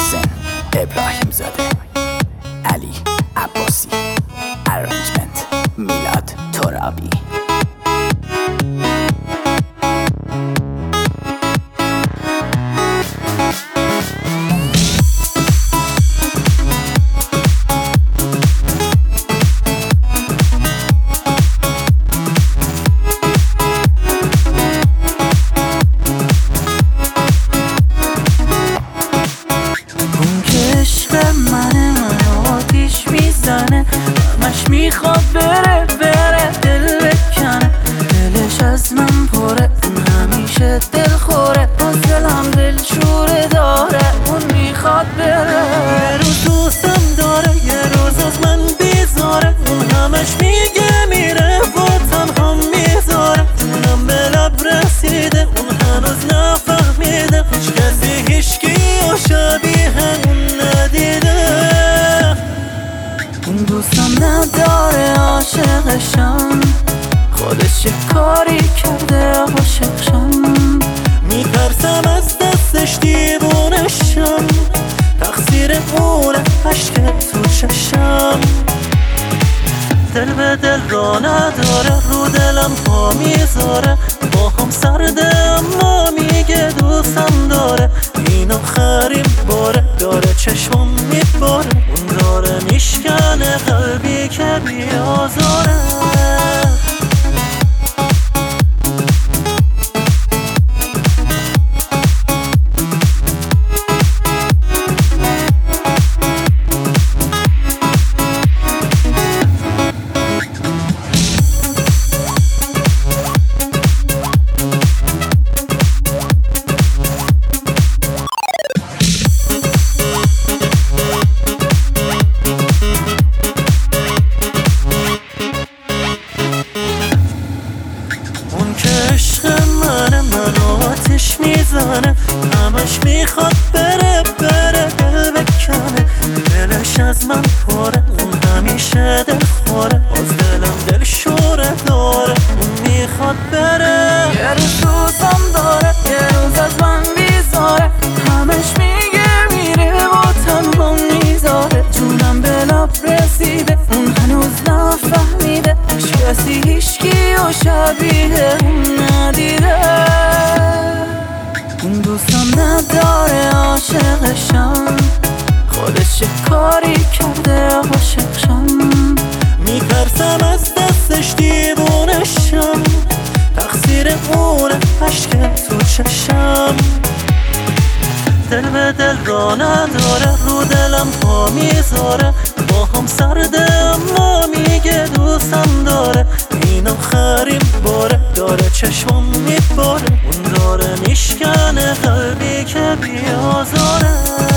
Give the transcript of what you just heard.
محسن ابراهیم زاده، علی عباسی، ارنجمنت میلاد ترابی. همش میخواد بره دل بکنه، دلش از من پره، اون همیشه دل خوره، باز دلم دل شوره داره، اون میخواد بره. یه روز دوستم داره، یه روز از من بیزاره، اون همش میگه میره و تنها میذاره، جونم به لب رسیده، اون هنوز نفهمیده، هیچ کسی هیچکی و شبیه اون ندیده. اون دوستم نداره عاشقشم، خودش یه کاری کرده عاشقشم، میترسم از دستش دیوونشم، تقصیر اونه عشق تو چشم. دل به دل را نداره، رو دلم پا میذاره، با هم سرده اما میگه دوستم داره، این آخرین باره، داره چشمم میباره، اون داره میشکنه قلبی که بیازاره. آتش میزنه، همش میخواد بره دل بکنه، دلش از من پره، اون همیشه دل خوره، باز دلم دل شوره داره، اون میخواد بره. یه روز دوستم داره، یه روز از من بیزاره، همش میگه میره و تنها میذاره، جونم به لب رسیده، اون هنوز نفهمیده، هیچ کسی هیچکی و شبیه اون ندیده. اون دوستم نداره عاشقشم، خودش یه کاری کرده عاشقشم، میترسم از دستش دیوونشم، تقصیر اونه عشق تو چشم. دل به دل را نداره، رو دلم پا میذاره، با هم سرده اما میگه دوستم داره، این آخرین باره، داره چشمم میباره، اون داره میشکنه قلبی که بیازاره.